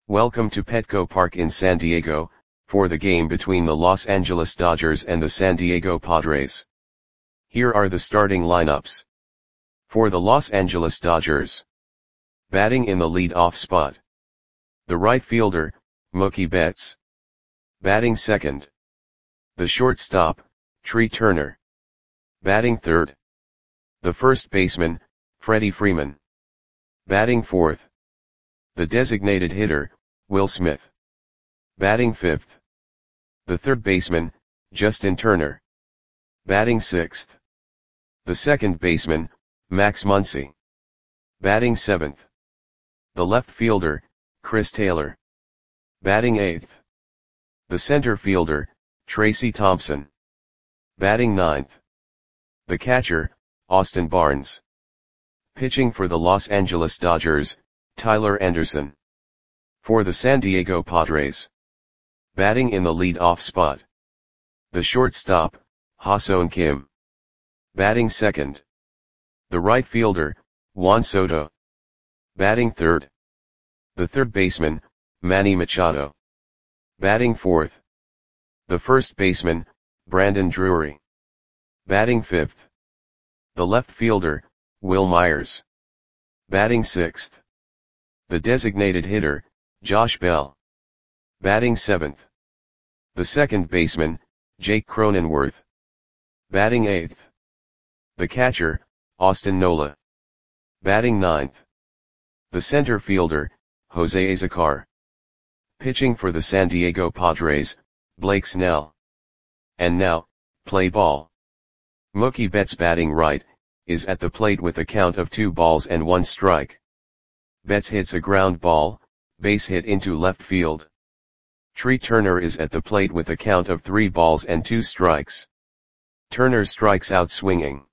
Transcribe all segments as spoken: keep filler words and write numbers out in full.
Welcome to Petco Park in San Diego, for the game between the Los Angeles Dodgers and the San Diego Padres. Here are the starting lineups. For the Los Angeles Dodgers. Batting in the lead-off spot. The right fielder, Mookie Betts. Batting second. The shortstop, Trea Turner. Batting third. The first baseman, Freddie Freeman. Batting fourth. The designated hitter, Will Smith. Batting fifth. The third baseman, Justin Turner. Batting sixth. The second baseman, Max Muncy. Batting seventh. The left fielder, Chris Taylor. Batting eighth. The center fielder, Tracy Thompson. Batting ninth. The catcher, Austin Barnes. Pitching for the Los Angeles Dodgers, Tyler Anderson. For the San Diego Padres. Batting in the lead-off spot. The shortstop, Ha-Seong Kim. Batting second. The right fielder, Juan Soto. Batting third. The third baseman, Manny Machado. Batting fourth. The first baseman, Brandon Drury. Batting fifth. The left fielder, Wil Myers. Batting sixth. The designated hitter, Josh Bell. Batting seventh. The second baseman, Jake Cronenworth. Batting eighth. The catcher, Austin Nola. Batting ninth. The center fielder, Jose Azocar. Pitching for the San Diego Padres, Blake Snell. And now, play ball. Mookie Betts batting right, is at the plate with a count of two balls and one strike. Betts hits a ground ball, base hit into left field. Trea Turner is at the plate with a count of three balls and two strikes. Turner strikes out swinging.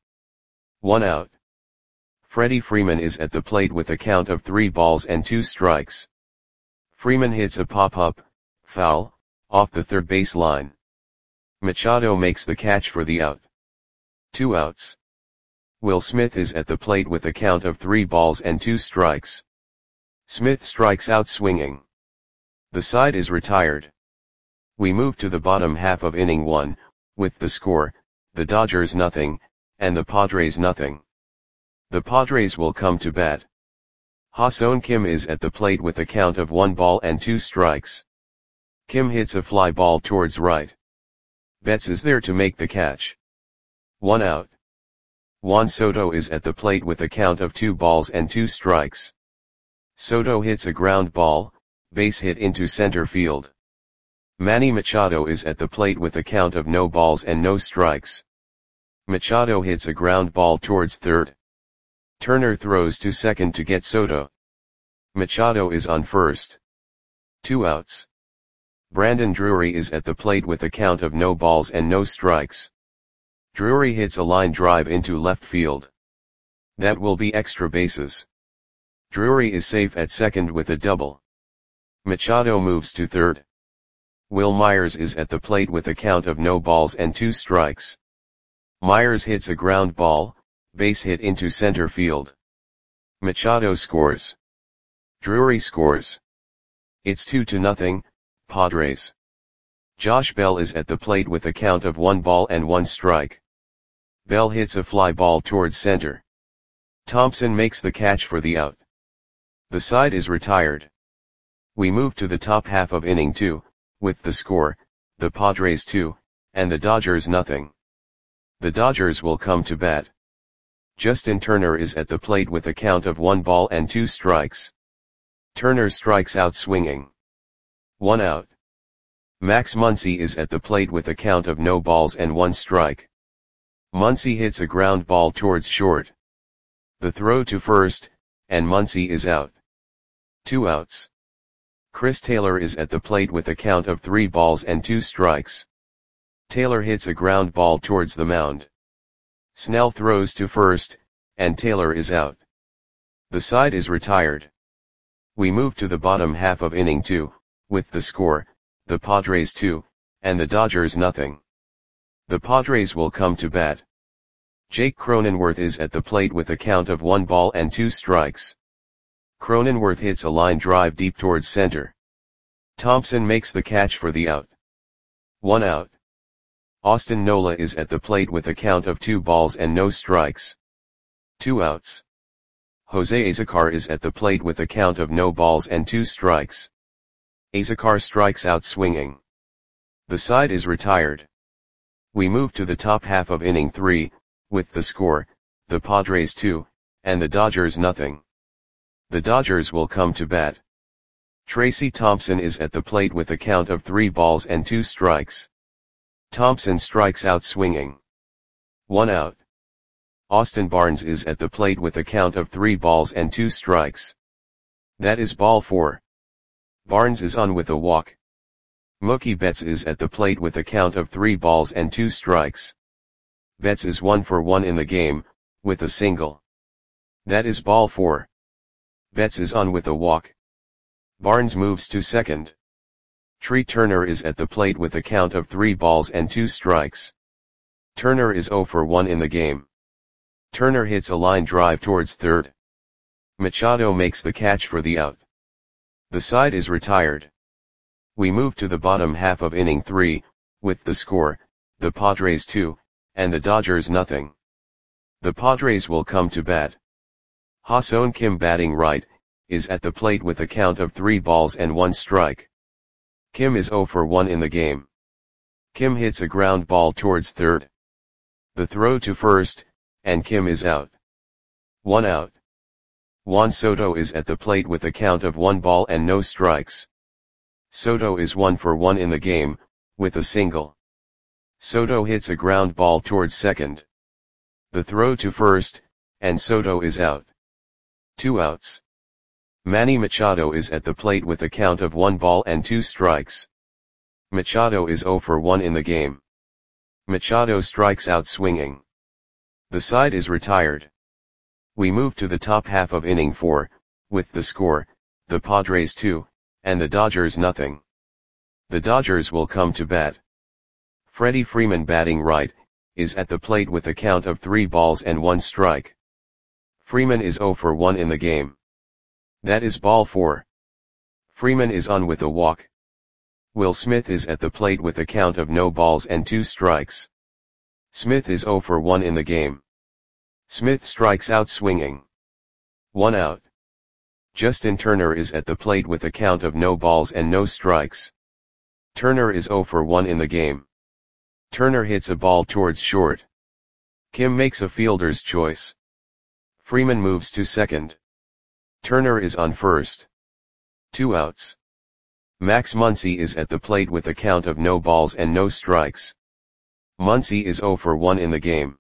One out. Freddie Freeman is at the plate with a count of three balls and two strikes. Freeman hits a pop-up, foul, off the third base line. Machado makes the catch for the out. Two outs. Will Smith is at the plate with a count of three balls and two strikes. Smith strikes out swinging. The side is retired. We move to the bottom half of inning one, with the score, the Dodgers nothing, and the Padres nothing. The Padres will come to bat. Ha-Seong Kim is at the plate with a count of one ball and two strikes. Kim hits a fly ball towards right. Betts is there to make the catch. One out. Juan Soto is at the plate with a count of two balls and two strikes. Soto hits a ground ball, base hit into center field. Manny Machado is at the plate with a count of no balls and no strikes. Machado hits a ground ball towards third. Turner throws to second to get Soto. Machado is on first. Two outs. Brandon Drury is at the plate with a count of no balls and no strikes. Drury hits a line drive into left field. That will be extra bases. Drury is safe at second with a double. Machado moves to third. Wil Myers is at the plate with a count of no balls and two strikes. Myers hits a ground ball, base hit into center field. Machado scores. Drury scores. It's two to nothing, Padres. Josh Bell is at the plate with a count of one ball and one strike. Bell hits a fly ball towards center. Thompson makes the catch for the out. The side is retired. We move to the top half of inning two, with the score, the Padres two, and the Dodgers nothing. The Dodgers will come to bat. Justin Turner is at the plate with a count of one ball and two strikes. Turner strikes out swinging. One out. Max Muncy is at the plate with a count of no balls and one strike. Muncy hits a ground ball towards short. The throw to first, and Muncy is out. Two outs. Chris Taylor is at the plate with a count of three balls and two strikes. Taylor hits a ground ball towards the mound. Snell throws to first, and Taylor is out. The side is retired. We move to the bottom half of inning two, with the score, the Padres two, and the Dodgers nothing. The Padres will come to bat. Jake Cronenworth is at the plate with a count of one ball and two strikes. Cronenworth hits a line drive deep towards center. Thompson makes the catch for the out. One out. Austin Nola is at the plate with a count of two balls and no strikes. Two outs. Jose Azocar is at the plate with a count of no balls and two strikes. Azocar strikes out swinging. The side is retired. We move to the top half of inning three, with the score, the Padres two, and the Dodgers nothing. The Dodgers will come to bat. Tracy Thompson is at the plate with a count of three balls and two strikes. Thompson strikes out swinging. One out. Austin Barnes is at the plate with a count of three balls and two strikes. That is ball four. Barnes is on with a walk. Mookie Betts is at the plate with a count of three balls and two strikes. Betts is one for one in the game, with a single. That is ball four. Betts is on with a walk. Barnes moves to second. Tree Turner is at the plate with a count of three balls and two strikes. Turner is zero for one in the game. Turner hits a line drive towards third. Machado makes the catch for the out. The side is retired. We move to the bottom half of inning three, with the score, the Padres two, and the Dodgers nothing. The Padres will come to bat. Ha-Seong Kim batting right, is at the plate with a count of three balls and one strike. Kim is zero for one in the game. Kim hits a ground ball towards third. The throw to first, and Kim is out. One out. Juan Soto is at the plate with a count of one ball and no strikes. Soto is one for one in the game, with a single. Soto hits a ground ball towards second. The throw to first, and Soto is out. Two outs. Manny Machado is at the plate with a count of one ball and two strikes. Machado is zero for one in the game. Machado strikes out swinging. The side is retired. We move to the top half of inning four, with the score, the Padres two, and the Dodgers nothing. The Dodgers will come to bat. Freddie Freeman batting right, is at the plate with a count of three balls and one strike. Freeman is zero for one in the game. That is ball four. Freeman is on with a walk. Will Smith is at the plate with a count of no balls and two strikes. Smith is zero for one in the game. Smith strikes out swinging. One out. Justin Turner is at the plate with a count of no balls and no strikes. Turner is zero for one in the game. Turner hits a ball towards short. Kim makes a fielder's choice. Freeman moves to second. Turner is on first. Two outs. Max Muncy is at the plate with a count of no balls and no strikes. Muncy is zero for one in the game.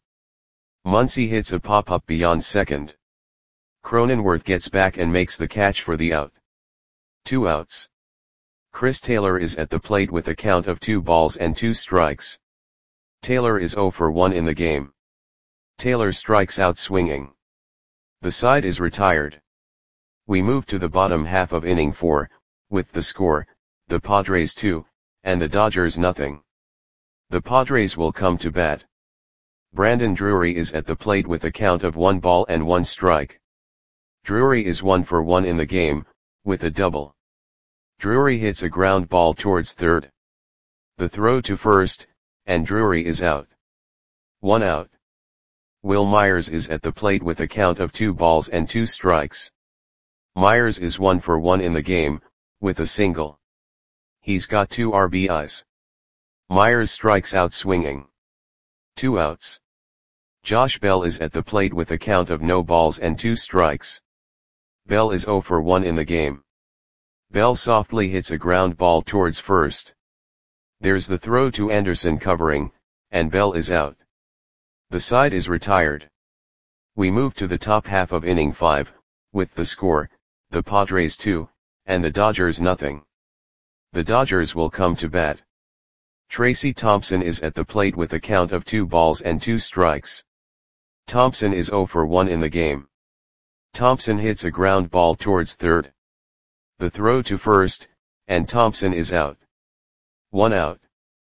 Muncy hits a pop-up beyond second. Cronenworth gets back and makes the catch for the out. Two outs. Chris Taylor is at the plate with a count of two balls and two strikes. Taylor is zero for one in the game. Taylor strikes out swinging. The side is retired. We move to the bottom half of inning four, with the score, the Padres two, and the Dodgers nothing. The Padres will come to bat. Brandon Drury is at the plate with a count of one ball and one strike. Drury is one for one in the game, with a double. Drury hits a ground ball towards third. The throw to first, and Drury is out. One out. Will Myers is at the plate with a count of two balls and two strikes. Myers is one for one in the game, with a single. He's got two R B Is. Myers strikes out swinging. Two outs. Josh Bell is at the plate with a count of no balls and two strikes. Bell is zero for one in the game. Bell softly hits a ground ball towards first. There's the throw to Anderson covering, and Bell is out. The side is retired. We move to the top half of inning five, with the score, the Padres two, and the Dodgers nothing. The Dodgers will come to bat. Tracy Thompson is at the plate with a count of two balls and two strikes. Thompson is zero for one in the game. Thompson hits a ground ball towards third. The throw to first, and Thompson is out. One out.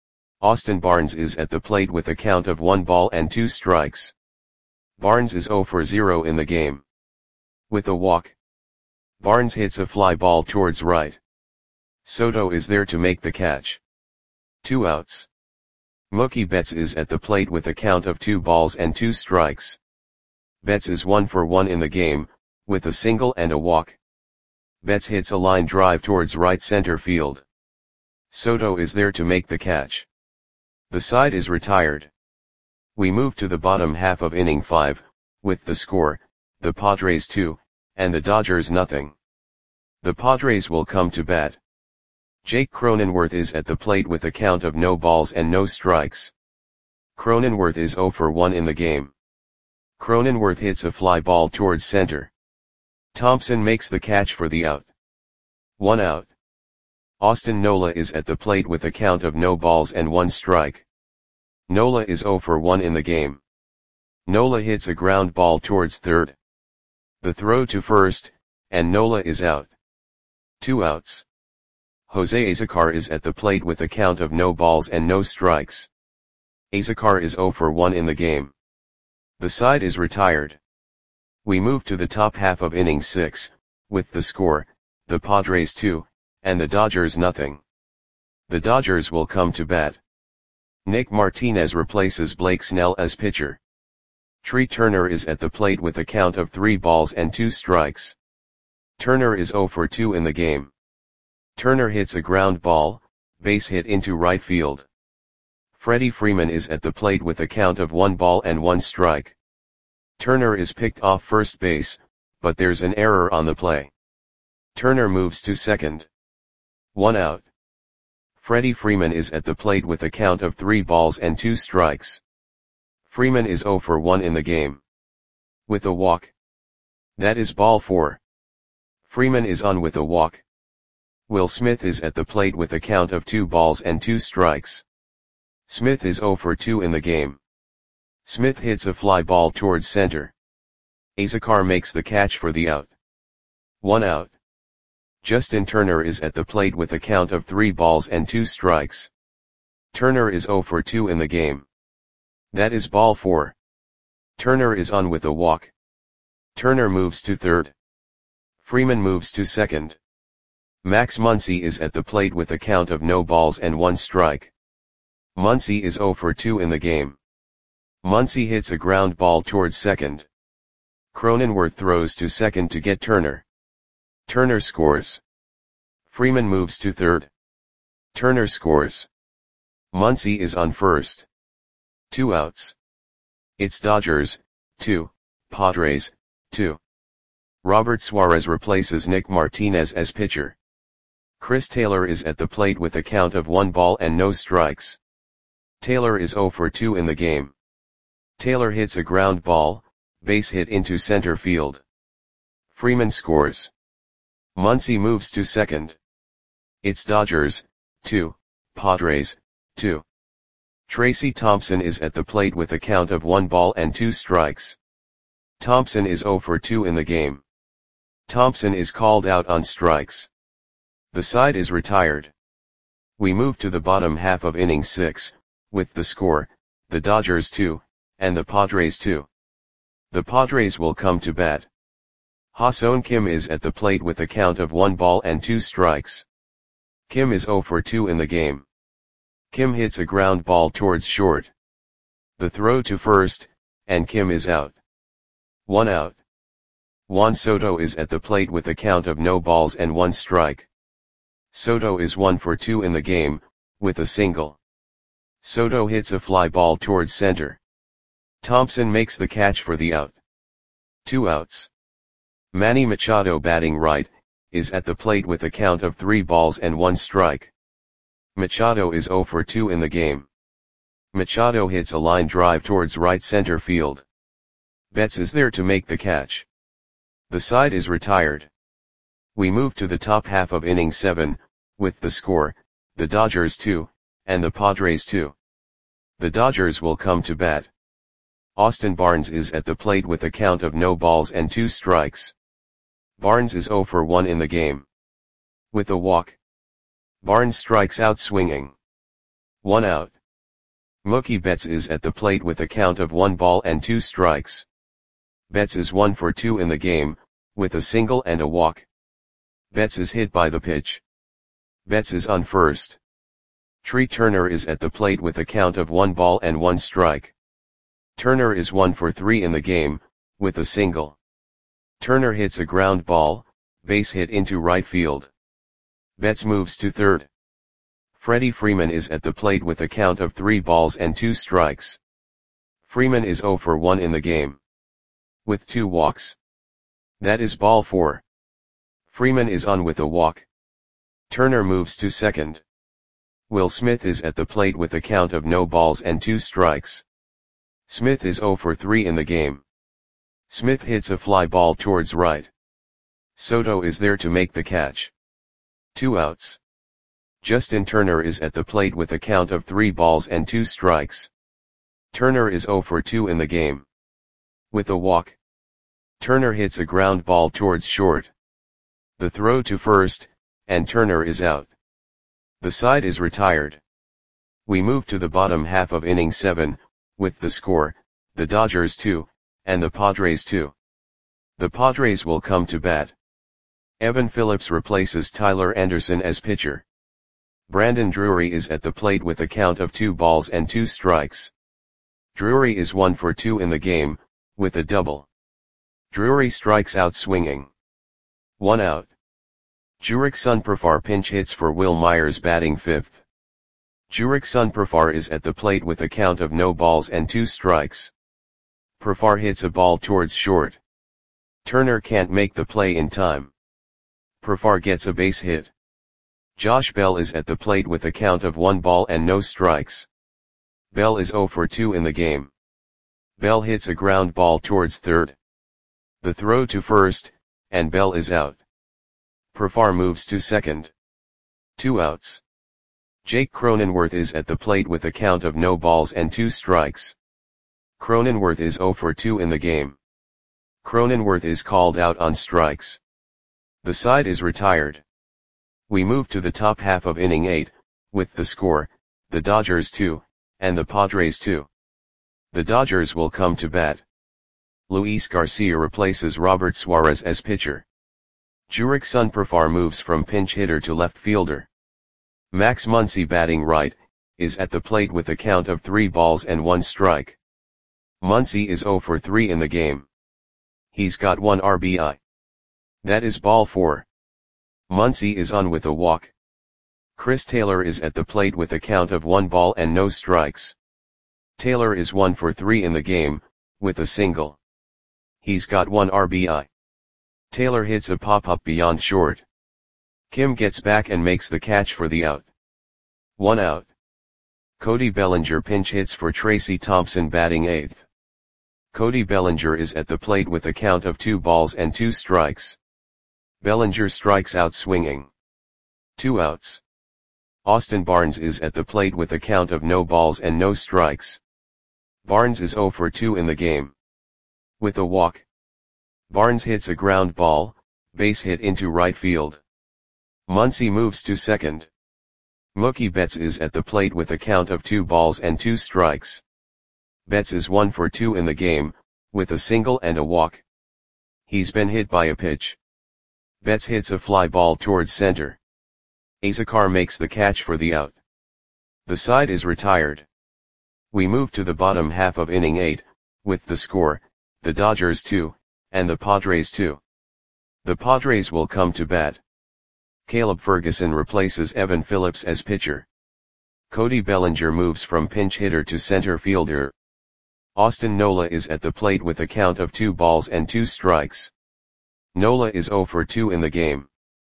Austin Barnes is at the plate with a count of one ball and two strikes. Barnes is zero for zero in the game. With a walk. Barnes hits a fly ball towards right. Soto is there to make the catch. Two outs. Mookie Betts is at the plate with a count of two balls and two strikes. Betts is one for one in the game, with a single and a walk. Betts hits a line drive towards right center field. Soto is there to make the catch. The side is retired. We move to the bottom half of inning five, with the score, the Padres two, and the Dodgers nothing. The Padres will come to bat. Jake Cronenworth is at the plate with a count of no balls and no strikes. Cronenworth is zero for one in the game. Cronenworth hits a fly ball towards center. Thompson makes the catch for the out. One out. Austin Nola is at the plate with a count of no balls and one strike. Nola is zero for one in the game. Nola hits a ground ball towards third. The throw to first, and Nola is out. Two outs. Jose Azocar is at the plate with a count of no balls and no strikes. Azocar is zero for one in the game. The side is retired. We move to the top half of inning six, with the score, the Padres two, and the Dodgers nothing. The Dodgers will come to bat. Nick Martinez replaces Blake Snell as pitcher. Trey Turner is at the plate with a count of three balls and two strikes. Turner is zero for two in the game. Turner hits a ground ball, base hit into right field. Freddie Freeman is at the plate with a count of one ball and one strike. Turner is picked off first base, but there's an error on the play. Turner moves to second. One out. Freddie Freeman is at the plate with a count of three balls and two strikes. Freeman is zero for one in the game. With a walk. That is ball four. Freeman is on with a walk. Will Smith is at the plate with a count of two balls and two strikes. Smith is zero for two in the game. Smith hits a fly ball towards center. Azocar makes the catch for the out. One out. Justin Turner is at the plate with a count of three balls and two strikes. Turner is zero for two in the game. That is ball four. Turner is on with a walk. Turner moves to third. Freeman moves to second. Max Muncy is at the plate with a count of no balls and one strike. Muncy is zero for two in the game. Muncy hits a ground ball towards second. Cronenworth throws to second to get Turner. Turner scores. Freeman moves to third. Turner scores. Muncy is on first. Two outs. It's Dodgers, two, Padres, two. Robert Suarez replaces Nick Martinez as pitcher. Chris Taylor is at the plate with a count of one ball and no strikes. Taylor is zero for two in the game. Taylor hits a ground ball, base hit into center field. Freeman scores. Muncy moves to second. It's Dodgers, two, Padres, two. Tracy Thompson is at the plate with a count of one ball and two strikes. Thompson is zero for two in the game. Thompson is called out on strikes. The side is retired. We move to the bottom half of inning six, with the score, the Dodgers two, and the Padres two. The Padres will come to bat. Ha-Seong Kim is at the plate with a count of one ball and two strikes. Kim is zero for two in the game. Kim hits a ground ball towards short. The throw to first, and Kim is out. One out. Juan Soto is at the plate with a count of no balls and one strike. Soto is one for two in the game, with a single. Soto hits a fly ball towards center. Thompson makes the catch for the out. Two outs. Manny Machado, batting right, is at the plate with a count of three balls and one strike. Machado is zero for two in the game. Machado hits a line drive towards right center field. Betts is there to make the catch. The side is retired. We move to the top half of inning seven, with the score, the Dodgers two, and the Padres two. The Dodgers will come to bat. Austin Barnes is at the plate with a count of no balls and two strikes. Barnes is zero for one in the game. With a walk. Barnes strikes out swinging. One out. Mookie Betts is at the plate with a count of one ball and two strikes. Betts is one for two in the game, with a single and a walk. Betts is hit by the pitch. Betts is on first. Tree Turner is at the plate with a count of one ball and one strike. Turner is one for three in the game, with a single. Turner hits a ground ball, base hit into right field. Betts moves to third. Freddie Freeman is at the plate with a count of three balls and two strikes. Freeman is zero for one in the game, with two walks. That is ball four. Freeman is on with a walk. Turner moves to second. Will Smith is at the plate with a count of no balls and two strikes. Smith is zero for three in the game. Smith hits a fly ball towards right. Soto is there to make the catch. Two outs. Justin Turner is at the plate with a count of three balls and two strikes. Turner is zero for two in the game, with a walk. Turner hits a ground ball towards short. The throw to first, and Turner is out. The side is retired. We move to the bottom half of inning seven, with the score, the Dodgers two, and the Padres two. The Padres will come to bat. Evan Phillips replaces Tyler Anderson as pitcher. Brandon Drury is at the plate with a count of two balls and two strikes. Drury is one for two in the game, with a double. Drury strikes out swinging. One out. Jurick Sunprafar pinch hits for Will Myers batting fifth. Jurick Sunprafar is at the plate with a count of no balls and two strikes. Profar hits a ball towards short. Turner can't make the play in time. Profar gets a base hit. Josh Bell is at the plate with a count of one ball and no strikes. Bell is zero for two in the game. Bell hits a ground ball towards third. The throw to first, and Bell is out. Profar moves to second. Two outs. Jake Cronenworth is at the plate with a count of no balls and two strikes. Cronenworth is zero for two in the game. Cronenworth is called out on strikes. The side is retired. We move to the top half of inning eight, with the score, the Dodgers two, and the Padres two. The Dodgers will come to bat. Luis Garcia replaces Robert Suarez as pitcher. Jurick Sunprafar moves from pinch hitter to left fielder. Max Muncy batting right, is at the plate with a count of three balls and one strike. Muncy is zero for three in the game. He's got one R B I. That is ball four. Muncy is on with a walk. Chris Taylor is at the plate with a count of one ball and no strikes. Taylor is one for three in the game, with a single. He's got one R B I. Taylor hits a pop-up beyond short. Kim gets back and makes the catch for the out. One out. Cody Bellinger pinch hits for Tracy Thompson batting eighth. Cody Bellinger is at the plate with a count of two balls and two strikes. Bellinger strikes out swinging. Two outs. Austin Barnes is at the plate with a count of no balls and no strikes. Barnes is zero for two in the game, with a walk. Barnes hits a ground ball, base hit into right field. Muncy moves to second. Mookie Betts is at the plate with a count of two balls and two strikes. Betts is one for two in the game, with a single and a walk. He's been hit by a pitch. Betts hits a fly ball towards center. Azekar makes the catch for the out. The side is retired. We move to the bottom half of inning eight, with the score, the Dodgers two, and the Padres two. The Padres will come to bat. Caleb Ferguson replaces Evan Phillips as pitcher. Cody Bellinger moves from pinch hitter to center fielder. Austin Nola is at the plate with a count of two balls and two strikes. Nola is zero for two in the game.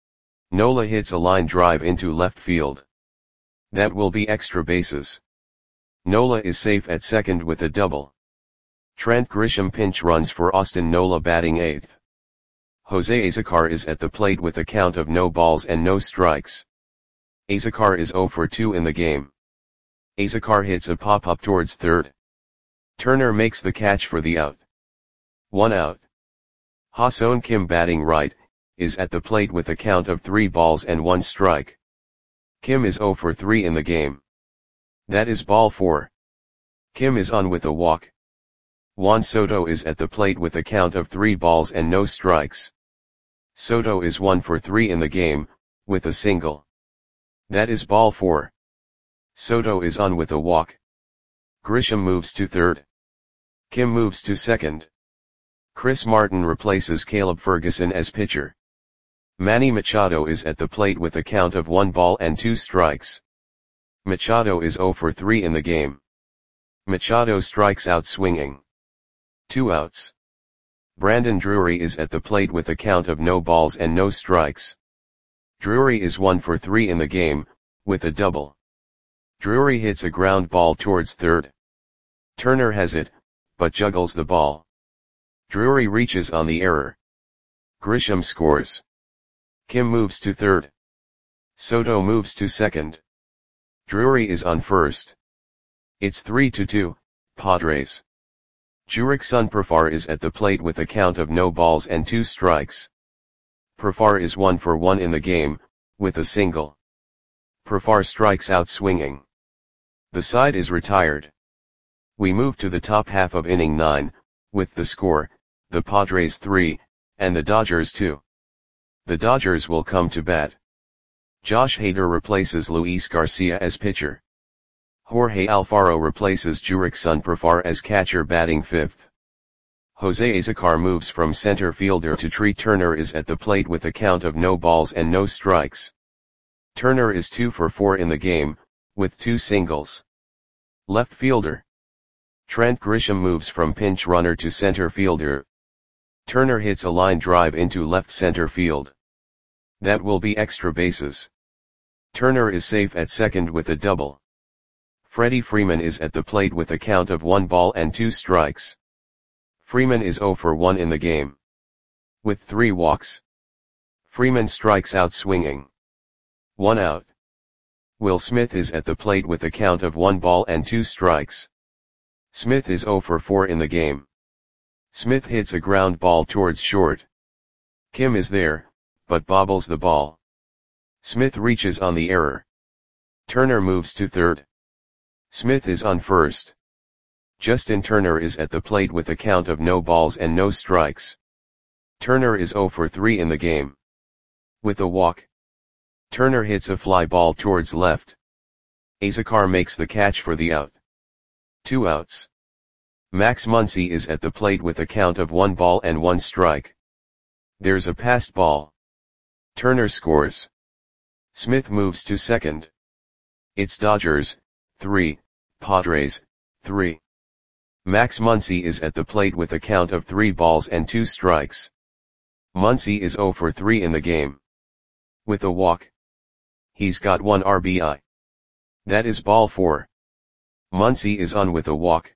Nola hits a line drive into left field. That will be extra bases. Nola is safe at second with a double. Trent Grisham pinch runs for Austin Nola batting eighth. Jose Azekar is at the plate with a count of no balls and no strikes. Azekar is zero for two in the game. Azekar hits a pop-up towards third. Turner makes the catch for the out. One out. Ha-Seong Kim batting right, is at the plate with a count of three balls and one strike. Kim is zero for three in the game. That is ball four. Kim is on with a walk. Juan Soto is at the plate with a count of three balls and no strikes. Soto is one for three in the game, with a single. That is ball four. Soto is on with a walk. Grisham moves to third. Kim moves to second. Chris Martin replaces Caleb Ferguson as pitcher. Manny Machado is at the plate with a count of one ball and two strikes. Machado is zero for three in the game. Machado strikes out swinging. Two outs. Brandon Drury is at the plate with a count of no balls and no strikes. Drury is one for three in the game, with a double. Drury hits a ground ball towards third. Turner has it, but juggles the ball. Drury reaches on the error. Grisham scores. Kim moves to third. Soto moves to second. Drury is on first. It's three to two, Padres. Jurickson Profar is at the plate with a count of no balls and two strikes. Profar is one for one in the game, with a single. Profar strikes out swinging. The side is retired. We move to the top half of inning nine, with the score, the Padres three, and the Dodgers two. The Dodgers will come to bat. Josh Hader replaces Luis Garcia as pitcher. Jorge Alfaro replaces Jurickson Profar as catcher batting fifth. Jose Azocar moves from center fielder to Tree. Turner is at the plate with a count of no balls and no strikes. Turner is two for four in the game, with two singles. Left fielder. Trent Grisham moves from pinch runner to center fielder. Turner hits a line drive into left center field. That will be extra bases. Turner is safe at second with a double. Freddie Freeman is at the plate with a count of one ball and two strikes. Freeman is zero for one in the game. With three walks. Freeman strikes out swinging. One out. Will Smith is at the plate with a count of one ball and two strikes. Smith is zero for four in the game. Smith hits a ground ball towards short. Kim is there, but bobbles the ball. Smith reaches on the error. Turner moves to third. Smith is on first. Justin Turner is at the plate with a count of no balls and no strikes. Turner is zero for three in the game. With a walk. Turner hits a fly ball towards left. Azocar makes the catch for the out. Two outs. Max Muncy is at the plate with a count of one ball and one strike. There's a passed ball. Turner scores. Smith moves to second. It's Dodgers, three, Padres, three. Max Muncy is at the plate with a count of three balls and two strikes. Muncy is zero for three in the game. With a walk. He's got one R B I. That is ball four. Muncy is on with a walk.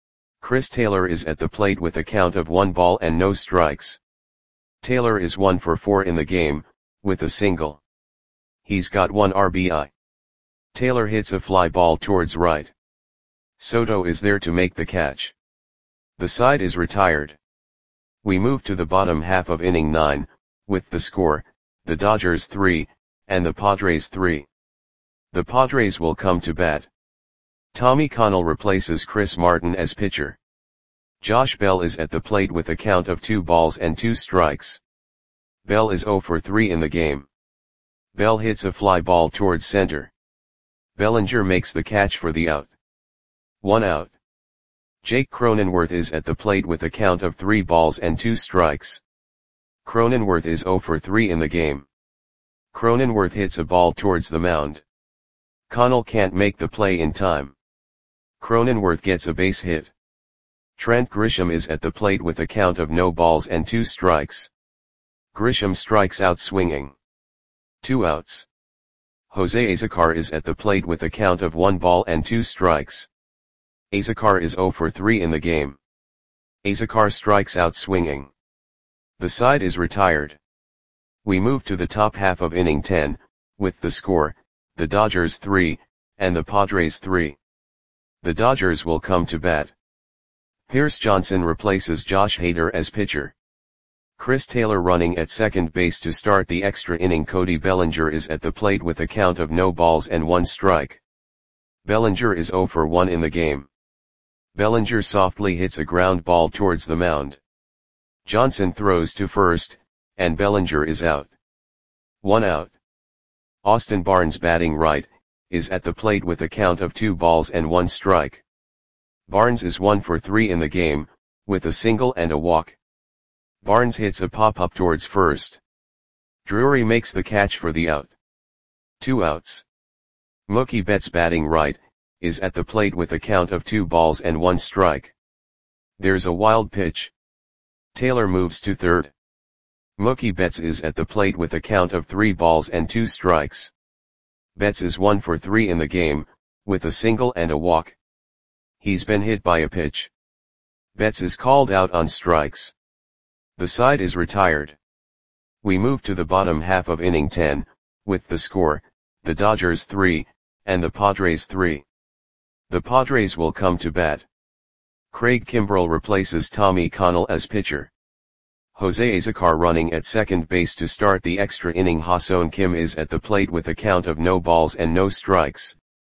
Chris Taylor is at the plate with a count of one ball and no strikes. Taylor is one for four in the game, with a single. He's got one R B I. Taylor hits a fly ball towards right. Soto is there to make the catch. The side is retired. We move to the bottom half of inning nine, with the score, the Dodgers three, and the Padres three. The Padres will come to bat. Tommy Connell replaces Chris Martin as pitcher. Josh Bell is at the plate with a count of two balls and two strikes. Bell is zero for three in the game. Bell hits a fly ball towards center. Bellinger makes the catch for the out. One out. Jake Cronenworth is at the plate with a count of three balls and two strikes. Cronenworth is zero for three in the game. Cronenworth hits a ball towards the mound. Connell can't make the play in time. Cronenworth gets a base hit. Trent Grisham is at the plate with a count of no balls and two strikes. Grisham strikes out swinging. Two outs. Jose Azocar is at the plate with a count of one ball and two strikes. Azocar is zero for three in the game. Azocar strikes out swinging. The side is retired. We move to the top half of inning ten, with the score, the Dodgers three, and the Padres three. The Dodgers will come to bat. Pierce Johnson replaces Josh Hader as pitcher. Chris Taylor running at second base to start the extra inning. Cody Bellinger is at the plate with a count of no balls and one strike. Bellinger is zero for one in the game. Bellinger softly hits a ground ball towards the mound. Johnson throws to first, and Bellinger is out. One out. Austin Barnes batting right, is at the plate with a count of two balls and one strike. Barnes is one for three in the game, with a single and a walk. Barnes hits a pop-up towards first. Drury makes the catch for the out. Two outs. Mookie Betts batting right, is at the plate with a count of two balls and one strike. There's a wild pitch. Taylor moves to third. Mookie Betts is at the plate with a count of three balls and two strikes. Betts is one for three in the game, with a single and a walk. He's been hit by a pitch. Betts is called out on strikes. The side is retired. We move to the bottom half of inning ten, with the score, the Dodgers three, and the Padres three. The Padres will come to bat. Craig Kimbrell replaces Tommy Connell as pitcher. Jose Azocar running at second base to start the extra inning. Ha-Seong Kim is at the plate with a count of no balls and no strikes.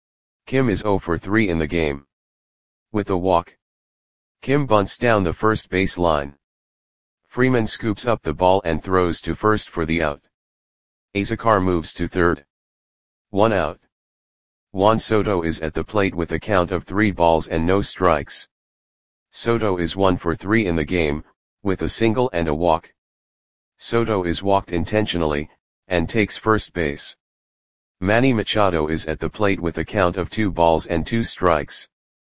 Kim is zero for three in the game. With a walk. Kim bunts down the first base line. Freeman scoops up the ball and throws to first for the out. Azocar moves to third. One out. Juan Soto is at the plate with a count of three balls and no strikes. Soto is one for three in the game, with a single and a walk. Soto is walked intentionally, and takes first base. Manny Machado is at the plate with a count of two balls and two strikes.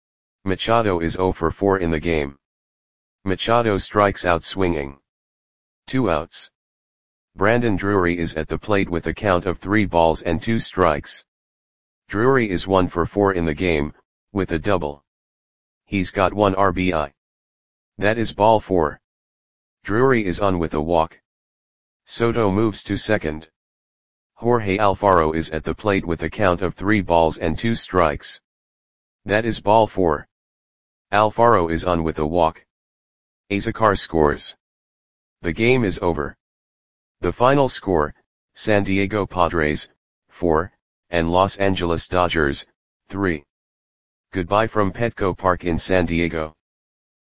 Machado is zero for four in the game. Machado strikes out swinging. Two outs. Brandon Drury is at the plate with a count of three balls and two strikes. Drury is one for four in the game, with a double. He's got one R B I. That is ball four. Drury is on with a walk. Soto moves to second. Jorge Alfaro is at the plate with a count of three balls and two strikes. That is ball four. Alfaro is on with a walk. Azocar scores. The game is over. The final score, San Diego Padres, four, and Los Angeles Dodgers, three. Goodbye from Petco Park in San Diego.